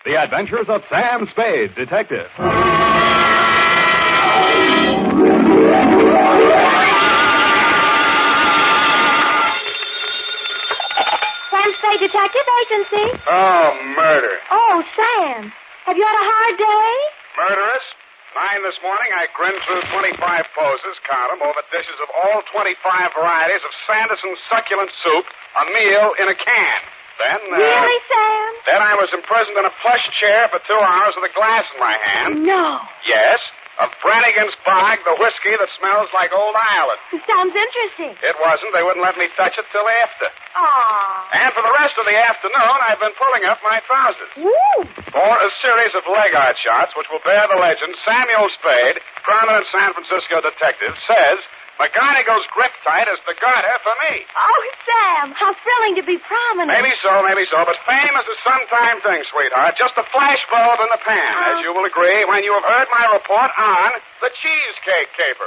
The Adventures of Sam Spade, Detective. Sam Spade Detective Agency. Oh, murder. Oh, Sam. Have you had a hard day? Murderous? 9 this morning, I grinned through 25 poses, count them, over dishes of all 25 varieties of Sanderson succulent soup, a meal in a can. Then, Really, Sam? Then I was imprisoned in a plush chair for 2 hours with a glass in my hand. No. Yes, of Brannigan's Bog, the whiskey that smells like old Ireland. Sounds interesting. It wasn't. They wouldn't let me touch it till after. Aw. And for the rest of the afternoon, I've been pulling up my trousers. Woo. For a series of leg art shots which will bear the legend, Samuel Spade, prominent San Francisco detective, says McGonagall's grip tight is the garter for me. Oh, Sam, how thrilling to be prominent. Maybe so, but fame is a sometime thing, sweetheart. Just a flash bulb in the pan, as you will agree when you have heard my report on the Cheesecake Caper.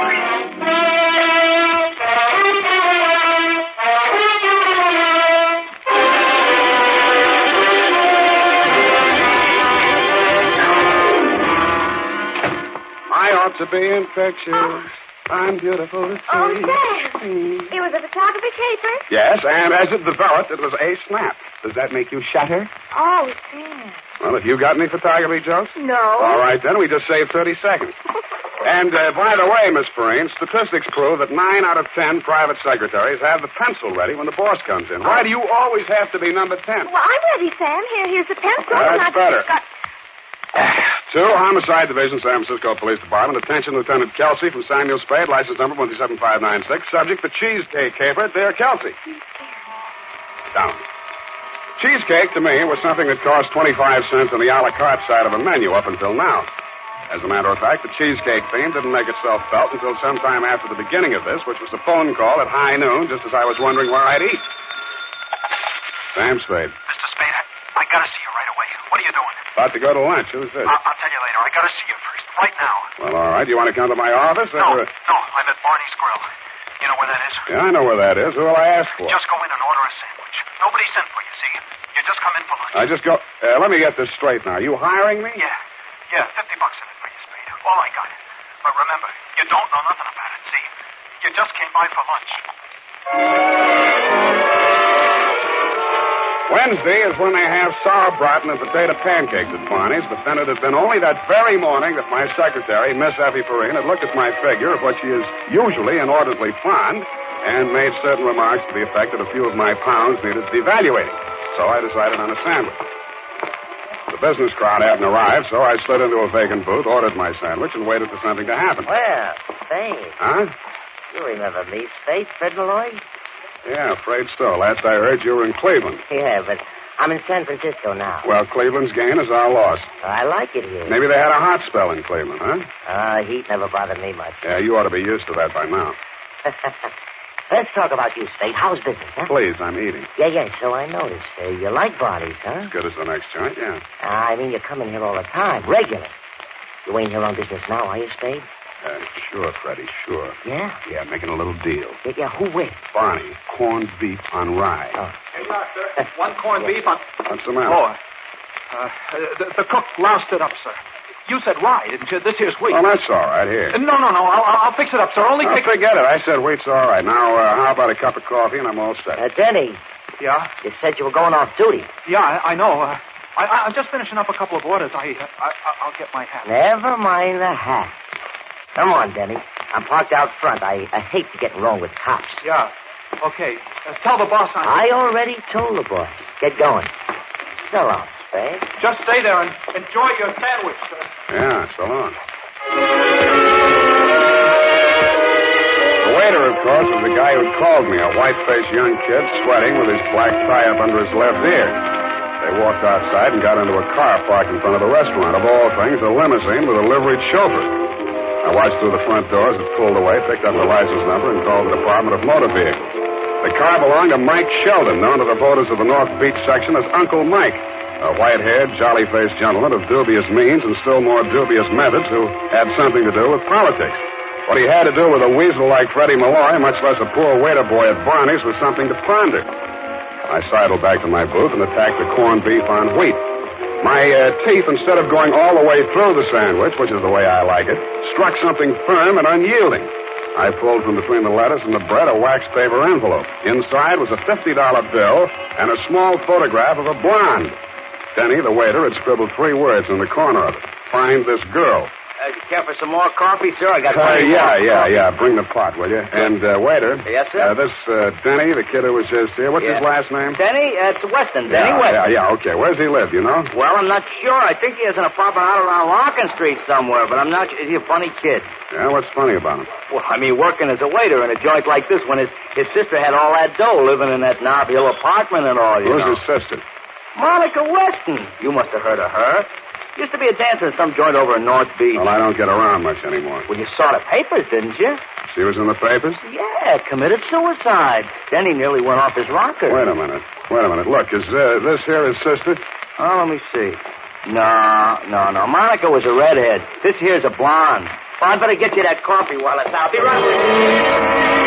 I ought to be infectious. I'm beautiful to see. Oh, Sam. It was a photography caper? Yes, and as it developed, it was a snap. Does that make you shudder? Oh, Sam. Well, have you got any photography jokes? No. All right, then. We just saved 30 seconds. And, by the way, Miss Perrine, statistics prove that 9 out of 10 private secretaries have the pencil ready when the boss comes in. Why do you always have to be number 10? Well, I'm ready, Sam. Here's the pencil. That's better. 2, Homicide Division, San Francisco Police Department. Attention, Lieutenant Kelsey from Samuel Spade, license number 17596. Subject, the Cheesecake Caper. Dear Kelsey. Down. Cheesecake, to me, was something that cost 25 cents on the a la carte side of a menu up until now. As a matter of fact, the cheesecake theme didn't make itself felt until sometime after the beginning of this, which was a phone call at high noon, just as I was wondering where I'd eat. Sam Spade. Mr. Spade, I gotta see you right away. What are you doing? About to go to lunch. Who's this? I'll tell you later. I gotta see you first. Right now. Well, all right. You want to come to my office? No, I'm at Barney's Grill. You know where that is? Yeah, I know where that is. Who will I ask for? Just go in and order a sandwich. Nobody sent for you, see? You just come in for lunch. I just go... let me get this straight now. You hiring me? Yeah, $50 in it for you, Spade. All I got. But remember, you don't know nothing about it, see? You just came by for lunch. Wednesday is when they have sauerbraten and potato pancakes at Barney's, but then it had been only that very morning that my secretary, Miss Effie Perrine, had looked at my figure, of what she is usually inordinately fond, and made certain remarks to the effect that a few of my pounds needed devaluating. So I decided on a sandwich. The business crowd hadn't arrived, so I slid into a vacant booth, ordered my sandwich, and waited for something to happen. Well, Spade. Huh? You remember me, Spade, Fred Malloy? Yeah, afraid so. Last I heard, you were in Cleveland. Yeah, but I'm in San Francisco now. Well, Cleveland's gain is our loss. I like it here. Maybe they had a hot spell in Cleveland, huh? Heat never bothered me much. Yeah, you ought to be used to that by now. Let's talk about you, Spade. How's business, huh? Please, I'm eating. Yeah, so I noticed. You like Barney's, huh? As good as the next joint, yeah. I mean, you come in here all the time, regular. You ain't here on business now, are you, Spade? Sure, Freddie, sure. Yeah? Yeah, making a little deal. Yeah, who with? Barney, corned beef on rye. Oh. Here you are, sir. One corned beef on... What's the matter? The cook loused it up, sir. You said rye, didn't you? This here's wheat. Oh, that's all right. Here. No. I'll fix it up, sir. Only take... Forget it. I said wheat's all right. Now, how about a cup of coffee, and I'm all set. Denny. Yeah? You said you were going off duty. Yeah, I know. I'm just finishing up a couple of orders. I'll get my hat. Never mind the hat. Come on, Denny. I'm parked out front. I hate to get wrong with cops. Yeah. Okay. Tell the boss I already told the boss. Get going. So long, Spade. Just stay there and enjoy your sandwich, sir. Yeah, so long. The waiter, of course, was the guy who'd called me, a white-faced young kid sweating with his black tie up under his left ear. They walked outside and got into a car parked in front of the restaurant. Of all things, a limousine with a liveried chauffeur. I watched through the front doors. It pulled away, picked up the license number, and called the Department of Motor Vehicles. The car belonged to Mike Sheldon, known to the voters of the North Beach section as Uncle Mike, a white-haired, jolly-faced gentleman of dubious means and still more dubious methods who had something to do with politics. What he had to do with a weasel like Freddie Malloy, much less a poor waiter boy at Barney's, was something to ponder. I sidled back to my booth and attacked the corned beef on wheat. My teeth, instead of going all the way through the sandwich, which is the way I like it, struck something firm and unyielding. I pulled from between the lettuce and the bread a wax paper envelope. Inside was a $50 bill and a small photograph of a blonde. Denny, the waiter, had scribbled 3 words in the corner of it. Find this girl. You care for some more coffee, sir? I got plenty Yeah. Bring the pot, will you? And, waiter. Yes, sir? This, Denny, the kid who was just here, what's his last name? Denny? It's Weston. Denny Weston. Yeah, okay. Where's he live, you know? Well, I'm not sure. I think he has an apartment out around Larkin Street somewhere, but I'm not sure. Is he a funny kid? Yeah, what's funny about him? Well, I mean, working as a waiter in a joint like this when his sister had all that dough living in that Nob Hill apartment and all, you know. Who's his sister? Monica Weston. You must have heard of her. Used to be a dancer in some joint over in North Beach. Well, I don't get around much anymore. Well, you saw the papers, didn't you? She was in the papers? Yeah, committed suicide. Then he nearly went off his rocker. Wait a minute. Look, is this here his sister? Oh, let me see. No. Monica was a redhead. This here's a blonde. Well, I'd better get you that coffee while it's out. Be right with you.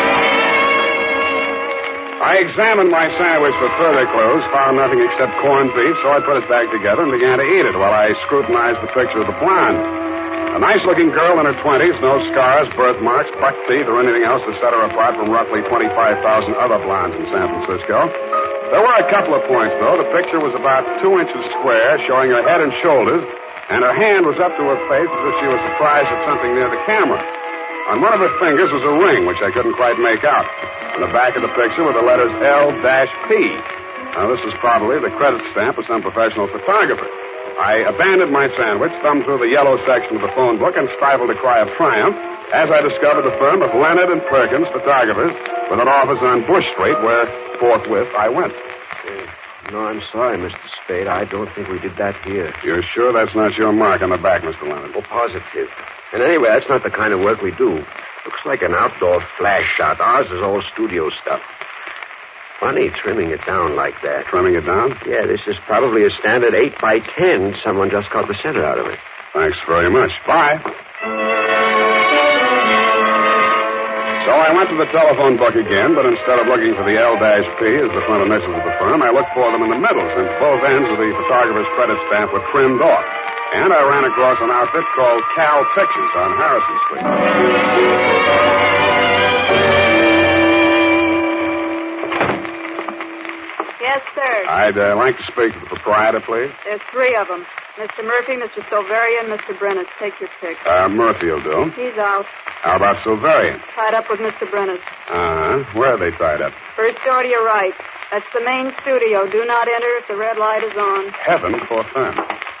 I examined my sandwich for further clues, found nothing except corned beef, so I put it back together and began to eat it while I scrutinized the picture of the blonde. A nice-looking girl in her 20s, no scars, birthmarks, buck teeth, or anything else to set her apart from roughly 25,000 other blondes in San Francisco. There were a couple of points, though. The picture was about 2 inches square, showing her head and shoulders, and her hand was up to her face as if she was surprised at something near the camera. On one of her fingers was a ring, which I couldn't quite make out. On the back of the picture were the letters L-P. Now, this was probably the credit stamp of some professional photographer. I abandoned my sandwich, thumbed through the yellow section of the phone book, and stifled a cry of triumph as I discovered the firm of Leonard and Perkins, photographers, with an office on Bush Street, where forthwith I went. No, I'm sorry, Mr. Spade. I don't think we did that here. You're sure that's not your mark on the back, Mr. Leonard? Oh, positive. And anyway, that's not the kind of work we do. Looks like an outdoor flash shot. Ours is all studio stuff. Funny trimming it down like that. Trimming it down? Yeah, this is probably a standard 8x10. Someone just cut the center out of it. Thanks very much. Bye. So I went to the telephone book again, but instead of looking for the L-P as the front initials of the firm, I looked for them in the middle, since both ends of the photographer's credit stamp were trimmed off. And I ran across an outfit called Cal Pictures on Harrison Street. Yes, sir. I'd like to speak to the proprietor, please. There's 3 of them. Mr. Murphy, Mr. Silverian, Mr. Brennis. Take your pick. Murphy will do. He's out. How about Silverian? Tied up with Mr. Brennis. Where are they tied up? First door to your right. That's the main studio. Do not enter if the red light is on. Heaven forfend.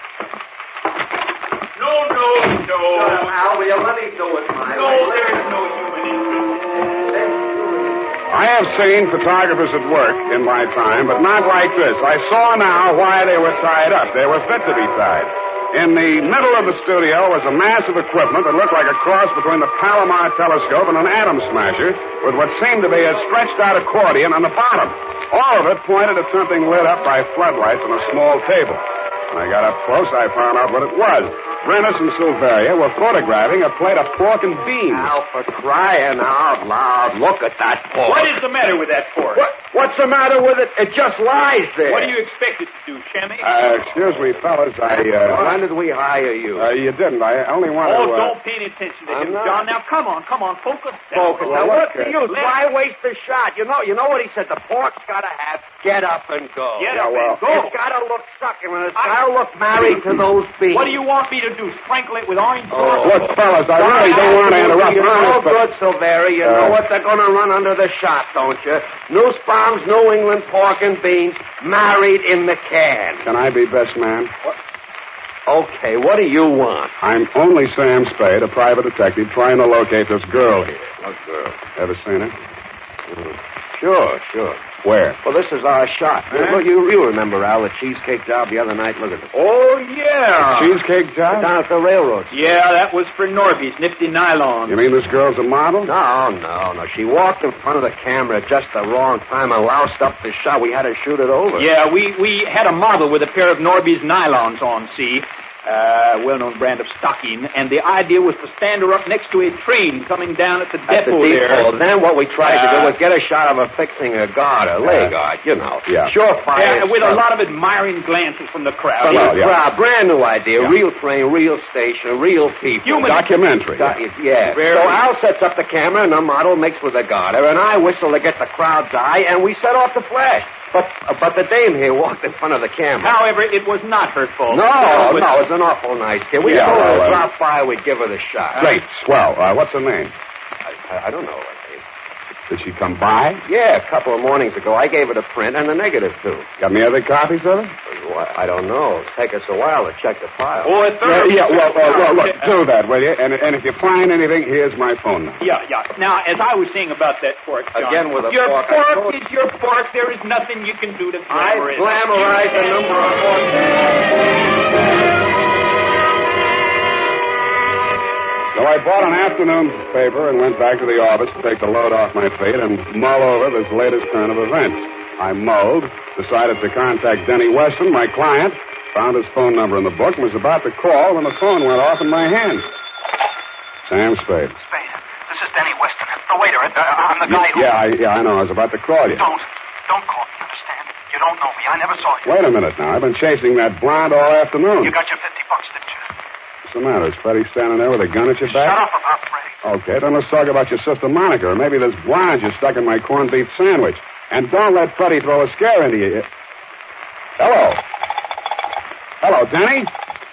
No. Al, will you let me do it my way? There's no human interest. I have seen photographers at work in my time, but not like this. I saw now why they were tied up. They were fit to be tied. In the middle of the studio was a mass of equipment that looked like a cross between the Palomar telescope and an atom smasher, with what seemed to be a stretched-out accordion on the bottom. All of it pointed at something lit up by floodlights on a small table. When I got up close, I found out what it was. Brennis and Silveria were photographing a plate of pork and beans. Now, for crying out loud, look at that pork. What is the matter with that pork? What's the matter with it? It just lies there. What do you expect it to do, Shammy? Excuse me, fellas. When did we hire you? You didn't. I only wanted to... don't pay any attention to him, John. Now, come on, focus. Focus. Now, what's the use? Let- Why waste the shot? You know what he said? The pork's got to have get up and go. Get up and go. It's got to look succulent. It's got to look married to those beans. What do you want me to do? Sprinkle it with orange Oh, look, fellas, I really don't want to interrupt. You know Honest, but... good, Silveri. You know what they're going to run under the shot, don't you? Nussbaum's New England pork and beans married in the can. Can I be best man? Okay, what do you want? I'm only Sam Spade, a private detective, trying to locate this girl here. What girl? Ever seen her? Sure. Where? Well, this is our shot. Look, you remember, Al, the cheesecake job the other night? Look at it. Oh, yeah. Cheesecake job? Down at the railroad. Yeah, that was for Norby's nifty nylon. You mean this girl's a model? No. She walked in front of the camera at just the wrong time. I loused up the shot. We had to shoot it over. Yeah, we had a model with a pair of Norby's nylons on, see? well-known brand of stocking, and the idea was to stand her up next to a train coming down at the depot there. Then what we tried to do was get a shot of her fixing a guard, a leg guard, you know. Yeah. Surefire. With a lot of admiring glances from the crowd. Brand new idea. Real train, real station, real people. Human documentary. Yeah. So Al sets up the camera, and the model makes with the garter, and I whistle to get the crowd's eye, and we set off the flash. But the dame here walked in front of the camera. However, it was not her fault. No, it was an awful nice kid. We told her to drop by, we'd give her the shot. Great, swell. What's her name? I don't know her name. Did she come by? Yeah, a couple of mornings ago. I gave her the print and the negative, too. Got any other copies of it? Well, I don't know. It'll take us a while to check the file. Well, look, do that, will you? And if you find anything, here's my phone number. Yeah. Now, as I was saying about that fork, John, again with a your fork. fork is your fork. There is nothing you can do to glamorize it. I glamorize the number of forks. So I bought an afternoon paper and went back to the office to take the load off my feet and mull over this latest turn of events. I mulled, decided to contact Denny Weston, my client, found his phone number in the book, and was about to call when the phone went off in my hand. Sam Spade. Spade, this is Denny Weston, the waiter. I'm the guy who... Yeah, I know. I was about to call you. Don't call me, understand? You don't know me. I never saw you. Wait a minute now. I've been chasing that blonde all afternoon. You got your $50, didn't you? What's the matter? Is Freddie standing there with a gun at your back? Shut up about Freddie. Okay, then let's talk about your sister Monica, or maybe this blonde you stuck in my corned beef sandwich. And don't let Freddie throw a scare into you. Hello, Denny?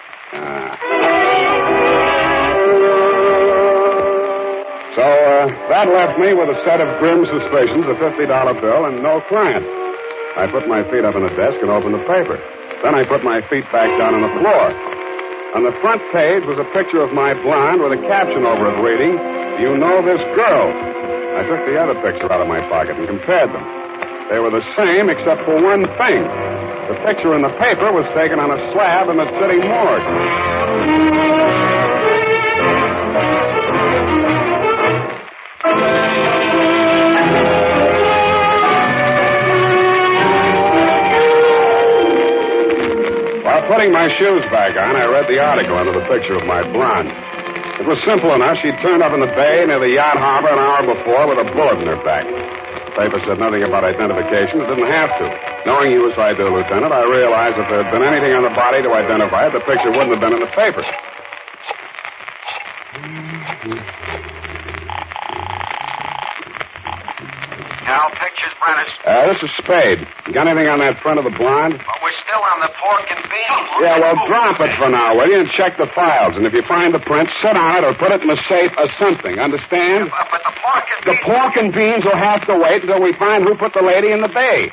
So, that left me with a set of grim suspicions, a $50 bill, and no client. I put my feet up on the desk and opened the paper. Then I put my feet back down on the floor. On the front page was a picture of my blonde with a caption over it reading, "You know this girl." I took the other picture out of my pocket and compared them. They were the same except for one thing. The picture in the paper was taken on a slab in the city morgue. While putting my shoes back on, I read the article under the picture of my blonde. It was simple enough. She'd turned up in the bay near the yacht harbor an hour before with a bullet in her back. The paper said nothing about identification. It didn't have to. Knowing you as I do, Lieutenant, I realized if there had been anything on the body to identify it, the picture wouldn't have been in the paper. Now, pictures, Brennis. This is Spade. Got anything on that front of the blonde? But we're still on the pork and beans. Yeah, well, drop it for now, will you? And check the files. And if you find the print, sit on it or put it in the safe or something. Understand? But the pork and The beans... pork and beans will have to wait until we find who put the lady in the bay.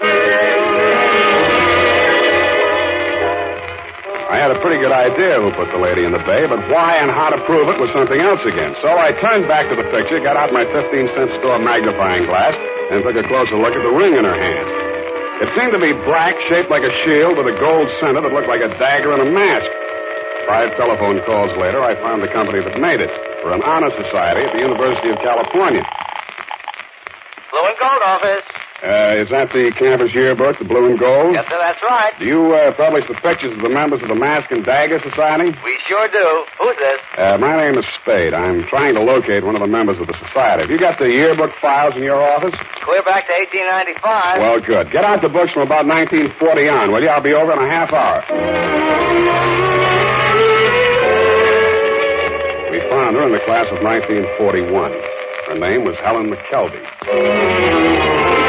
I had a pretty good idea who put the lady in the bay, but why and how to prove it was something else again. So I turned back to the picture, got out my 15-cent store magnifying glass, and took a closer look at the ring in her hand. It seemed to be black, shaped like a shield with a gold center that looked like a dagger and a mask. 5 telephone calls later, I found the company that made it for an honor society at the University of California. Blue and gold office. Is that the campus yearbook, the blue and gold? Yes, sir, that's right. Do you publish the pictures of the members of the Mask and Dagger Society? We sure do. Who's this? My name is Spade. I'm trying to locate one of the members of the society. Have you got the yearbook files in your office? Clear back to 1895. Well, good. Get out the books from about 1940 on, will you? I'll be over in a half hour. We found her in the class of 1941. Her name was Helen McKelvey.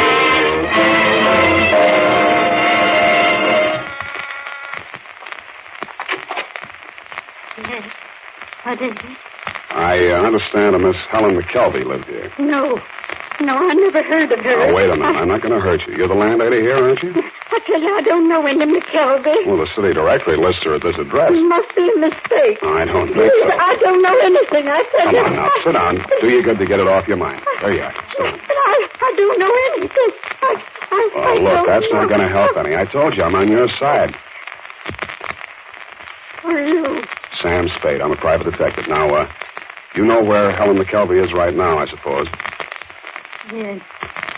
What is it? I understand a Miss Helen McKelvey lived here. No, I never heard of her. Oh, wait a minute. I'm not going to hurt you. You're the landlady here, aren't you? I tell you, I don't know any McKelvey. Well, the city directory lists her at this address. It must be a mistake. I don't think so. I don't know anything. I said Come on now, sit down. Do you good to get it off your mind. There you are. Sit down. But I don't know anything. Oh, look, that's not going to help any. I told you, I'm on your side. Who are you? Sam Spade. I'm a private detective. Now, you know where Helen McKelvey is right now, I suppose. Yes,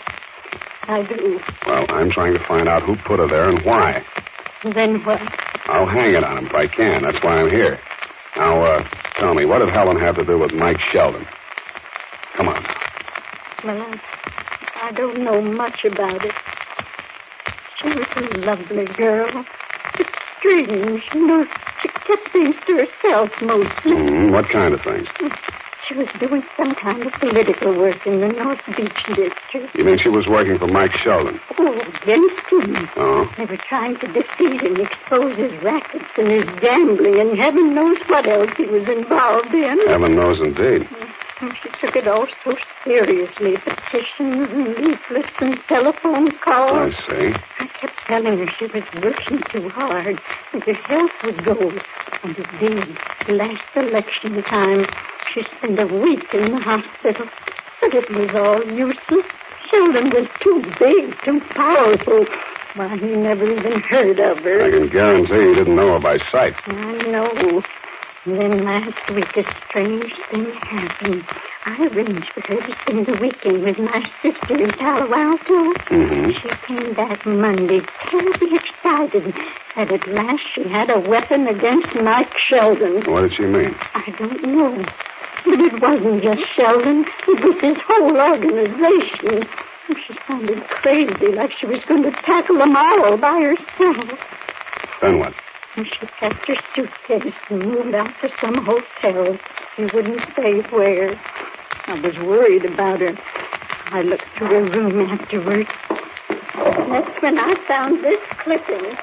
I do. Well, I'm trying to find out who put her there and why. Then what? I'll hang it on him if I can. That's why I'm here. Now, tell me, what did Helen have to do with Mike Sheldon? Come on. Well, I don't know much about it. She was a lovely girl. It's strange. She kept things to herself mostly. What kind of things? She was doing some kind of political work in the North Beach district. You mean she was working for Mike Sheldon? Oh, against him. Oh? They were trying to defeat him, expose his rackets and his gambling, and heaven knows what else he was involved in. Heaven knows indeed. She took it all so seriously. Petitions and leaflets and telephone calls. I see. I kept telling her she was working too hard and her health would go. And it did. Last election time, she spent a week in the hospital. But it was all useless. Sheldon was too big, too powerful. Why, he never even heard of her. I can guarantee he didn't know her by sight. I know. And then last week, a strange thing happened. I arranged for her to spend the weekend with my sister in Palo Alto. Mm-hmm. She came back Monday, terribly excited, that at last she had a weapon against Mike Sheldon. What did she mean? I don't know. But it wasn't just Sheldon. It was his whole organization. She sounded crazy, like she was going to tackle them all by herself. Then what? And she packed her suitcase and moved out to some hotel. She wouldn't say where. I was worried about her. I looked through her room afterwards. That's when I found this clipping.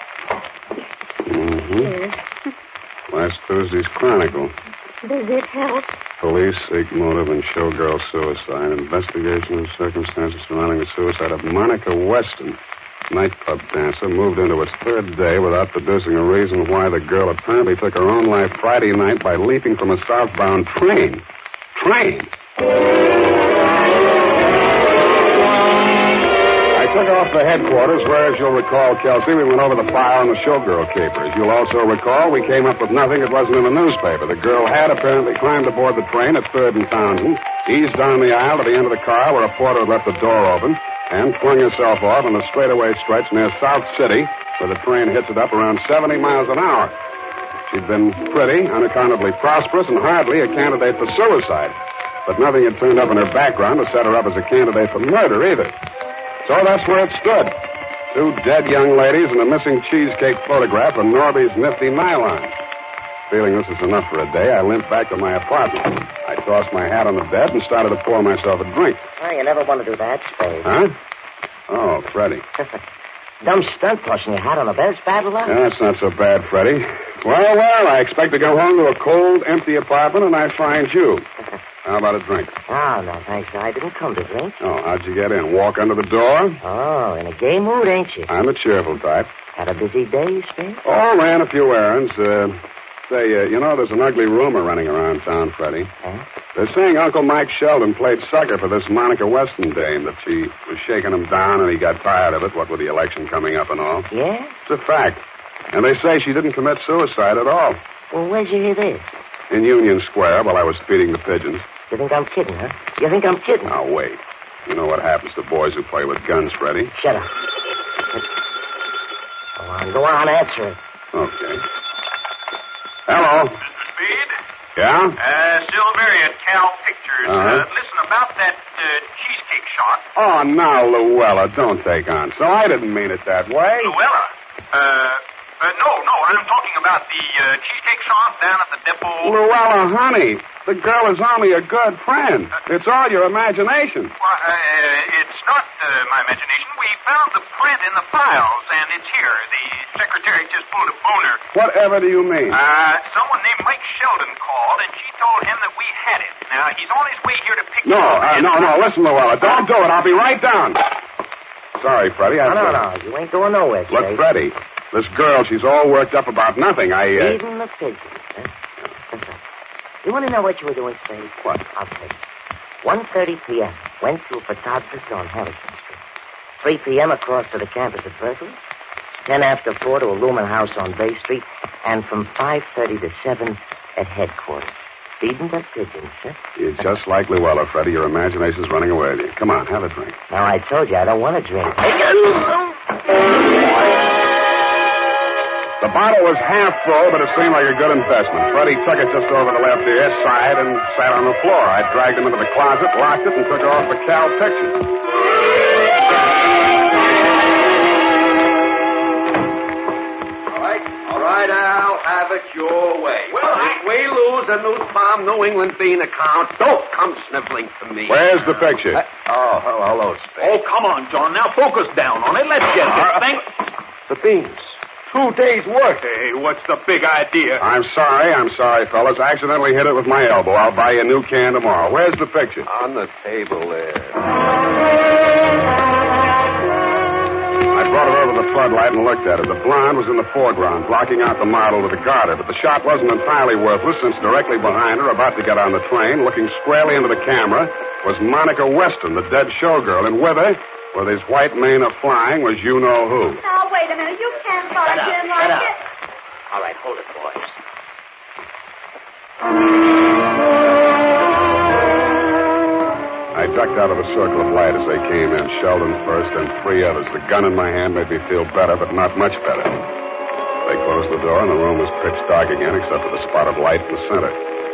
Mm-hmm. Last Thursday's Chronicle. Does it help? Police seek motive in showgirl suicide. Investigation of circumstances surrounding the suicide of Monica Weston, nightclub dancer, moved into its third day without producing a reason why the girl apparently took her own life Friday night by leaping from a southbound train. I took off to headquarters where, as you'll recall, Kelsey, we went over the file on the showgirl caper. As you'll also recall, we came up with nothing that wasn't in the newspaper. The girl had apparently climbed aboard the train at 3rd and Townsend, eased down the aisle to the end of the car where a porter had left the door open, and flung herself off on the straightaway stretch near South City, where the train hits it up around 70 miles an hour. She'd been pretty, unaccountably prosperous, and hardly a candidate for suicide. But nothing had turned up in her background to set her up as a candidate for murder, either. So that's where it stood. 2 dead young ladies and a missing cheesecake photograph of Norby's nifty nylon. Feeling this is enough for a day, I limped back to my apartment. I tossed my hat on the bed and started to pour myself a drink. Oh, you never want to do that, Spade. Huh? Oh, Freddie. Dumb stunt tossing your hat on the bed. It's bad luck. Yeah, that's not so bad, Freddie. Well, I expect to go home to a cold, empty apartment, and I find you. How about a drink? Oh, no, thanks. I didn't come to drink. Oh, how'd you get in? Walk under the door? Oh, in a gay mood, ain't you? I'm a cheerful type. Had a busy day, Spade? Oh, ran a few errands. There's an ugly rumor running around town, Freddie. Huh? They're saying Uncle Mike Sheldon played sucker for this Monica Weston dame, that she was shaking him down and he got tired of it, what with the election coming up and all. Yeah? It's a fact. And they say she didn't commit suicide at all. Well, where'd you hear this? In Union Square while I was feeding the pigeons. You think I'm kidding, huh? You think I'm kidding? Now, wait. You know what happens to boys who play with guns, Freddie? Shut up. Go on, answer it. Okay. Hello. Mr. Speed? Yeah? Silveria at Cal Pictures. Uh-huh. Listen, about that cheesecake shot. Oh, now, Luella, don't take on. So I didn't mean it that way. Luella? No, I'm talking about the cheesecake shop down at the depot. Luella, honey, the girl is only a good friend. It's all your imagination. Well, it's not my imagination. We found the print in the files, and it's here. The secretary just pulled a boner. Whatever do you mean? Someone named Mike Sheldon called, and she told him that we had it. Now, he's on his way here to pick it up. No. Listen, Luella, don't do it. I'll be right down. Sorry, Freddie. No. You ain't going nowhere, Look, Spade. Freddie, this girl, she's all worked up about nothing. Even the pigeons, huh? You want to know what you were doing, Spade? What? I'll tell you. 1:30 p.m. Went to a photographer on Harrison Street. 3 p.m. across to the campus at Berkeley. 10 after 4 to a Lumen House on Bay Street. And from 5:30 to 7 at headquarters. Feeding the pigeons, huh? You're just like Luella, Freddie. Your imagination's running away with you. Come on, have a drink. Now, I told you I don't want to drink. The bottle was half full, but it seemed like a good investment. Freddie took it just over the left ear, sighed, and sat on the floor. I dragged him into the closet, locked it, and took off the Cal picture. All right, Al, have it your way. Well, if we lose a New Farm New England bean account, don't come sniveling to me. Where's the picture? Hello, Spade. Oh, come on, John. Now focus down on it. Let's get this thing. The beans. 2 days' work. Hey, what's the big idea? I'm sorry, fellas. I accidentally hit it with my elbow. I'll buy you a new can tomorrow. Where's the picture? On the table there. I brought her over to the floodlight and looked at it. The blonde was in the foreground, blocking out the model with the garter, but the shot wasn't entirely worthless since directly behind her, about to get on the train, looking squarely into the camera, was Monica Weston, the dead showgirl, and with her, with his white mane of flying, was you-know-who. Now, wait a minute. You can't barge in like this. All right, hold it, boys. I ducked out of the circle of light as they came in, Sheldon first and 3 others. The gun in my hand made me feel better, but not much better. They closed the door, and the room was pitch dark again, except for the spot of light in the center.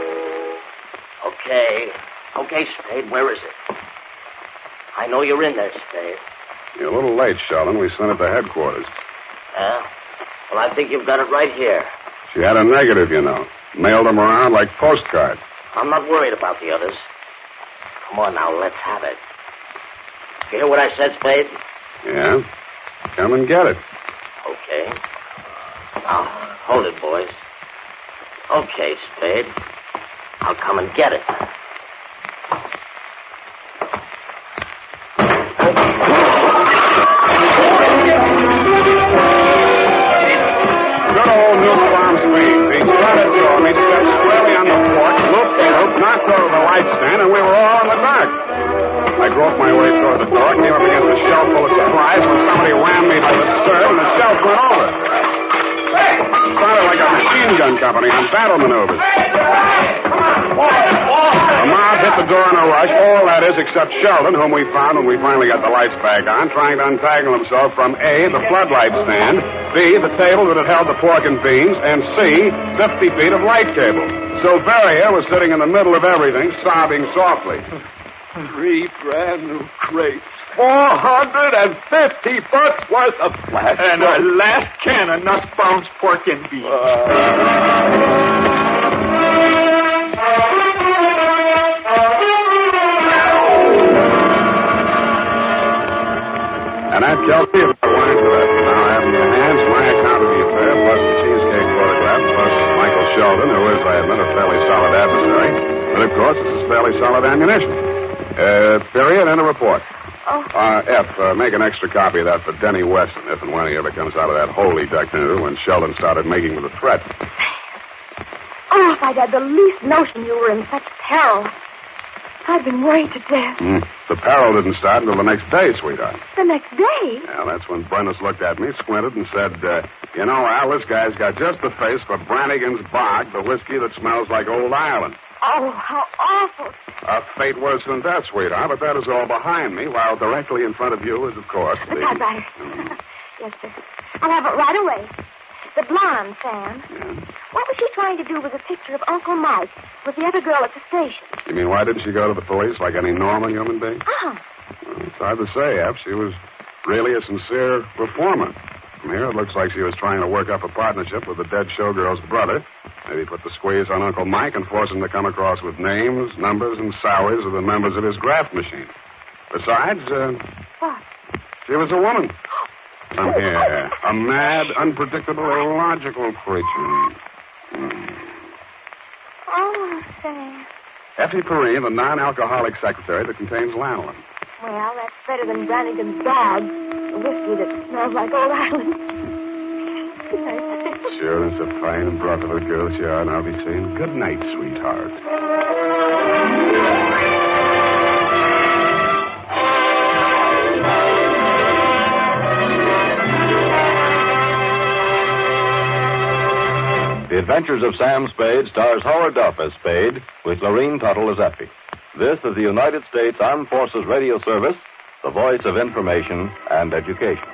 Okay, Spade, where is it? I know you're in there, Spade. You're a little late, Sheldon. We sent it to headquarters. Well, I think you've got it right here. She had a negative, you know. Mailed them around like postcards. I'm not worried about the others. Come on now, let's have it. You hear what I said, Spade? Yeah? Come and get it. Okay. Now, hold it, boys. Okay, Spade. I'll come and get it. Good old New Farm Speed. He started for me, stepped squarely on the porch, looped knocked over the light stand, and we were all in the dark. I groped my way toward the door, came up against a shelf full of supplies when somebody rammed me to the stirrup, and the shelf went over. It sounded like a machine gun company on battle maneuvers. The mob hit the door in a rush, all that is except Sheldon, whom we found when we finally got the lights back on, trying to untangle himself from A, the floodlight stand, B, the table that had held the pork and beans, and C, 50 feet of light cable. Silveria was sitting in the middle of everything, sobbing softly. 3 brand new crates. $450 worth of flash. And our last can of Nussbaum's pork and beans. And that tells me about wine for that. Now I have in your hands my account of the affair, plus the cheesecake photograph, plus Michael Sheldon, who is, I admit, a fairly solid adversary. But, of course, this is fairly solid ammunition. Period, and a report. Make an extra copy of that for Denny Weston, if and when he ever comes out of that hole he ducked into when Sheldon started making with a threat. Oh, if I'd had the least notion you were in such peril. I've been worried to death. The peril didn't start until the next day, sweetheart. The next day? Yeah, that's when Brennis looked at me, squinted, and said, you know, Al, this guy's got just the face for Brannigan's Bog, the whiskey that smells like Old Ireland. Oh, how awful. A fate worse than that, sweetheart, but that is all behind me, while directly in front of you is, of course, the... The typewriter. Yes, sir. I'll have it right away. The blonde, Sam. Yeah. What was she trying to do with a picture of Uncle Mike with the other girl at the station? You mean, why didn't she go to the police like any normal human being? Oh. Well, it's hard to say, Eph. She was really a sincere reformer. From here, it looks like she was trying to work up a partnership with the dead showgirl's brother. Maybe put the squeeze on Uncle Mike and force him to come across with names, numbers, and salaries of the members of his graft machine. Besides, What? she was a woman. Come here. A mad, unpredictable, illogical creature. Oh, Sam. Effie Perrine, the non-alcoholic secretary that contains lanolin. Well, that's better than Brannigan's Bog, the whiskey that smells like Old Ireland. Sure, it's a fine and broth of a girl that you are, and I'll be saying good night, sweetheart. The Adventures of Sam Spade stars Howard Duff as Spade, with Lorene Tuttle as Effie. This is the United States Armed Forces Radio Service, the voice of information and education.